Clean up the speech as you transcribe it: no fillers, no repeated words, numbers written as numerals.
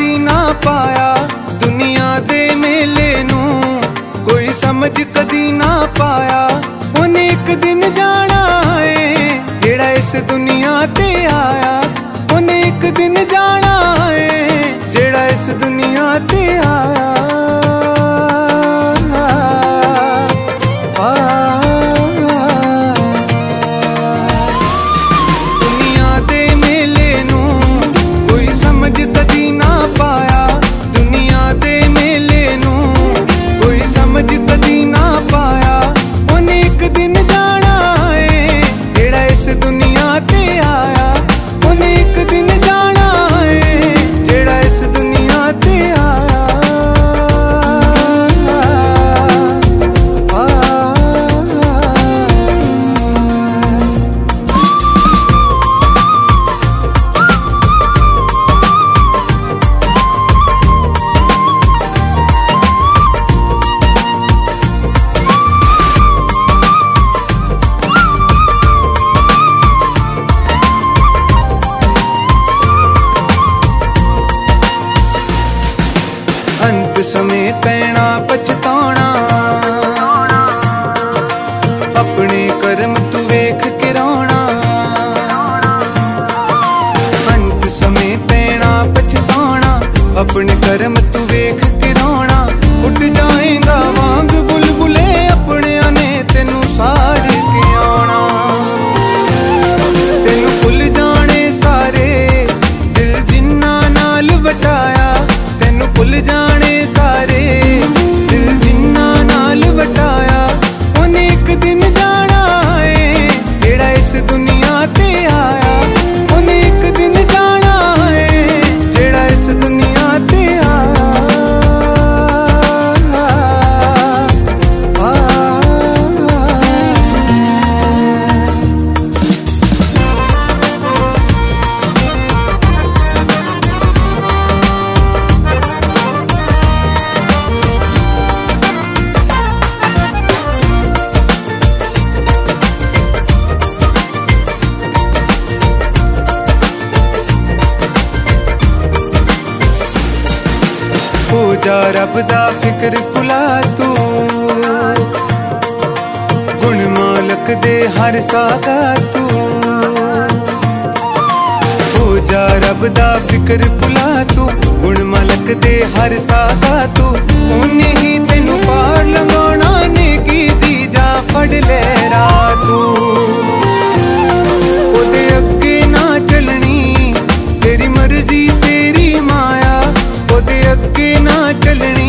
कदी ना पाया दुनिया दे मेले नू, कोई समझ कदी ना पाया उन्हें एक दिन जाना है जेड़ा इस दुनिया ते आया। उन्हें एक दिन जाना है जेड़ा इस दुनिया ते आया। अंत समय पैना पछताना, अपने कर्म तू वेख के रोना। अंत समय पैना पछताना, अपने कर्म तू वेख के रोना। उठ जाएगा वांग बुलबुले अपने ने तेनू साड़ के आना। तेनू भुल जाने सारे दिल जिन्ना नाल वटाया, तेनू भुल जाने सारे दिल जिन्ना नाल वटाया। उन्हें एक दिन जाना है जेड़ा इस दुनिया ते आया। उन्हें एक दिन जाना है जेड़ा इस दुनिया ते आया। हो जा रब दा फिक्र भुला तू, गुण मालक दे हर सागा तू। हो जा रब दा फिक्र भुला तू, गुण मालक दे हर सागा तू। उन्हें ही तेनू पार लगाना ने की दी जा फड़ ले तू। ओदे अगे ना चलनी तेरी मर्जी तेरी माया, ओदे अगे ना चलनी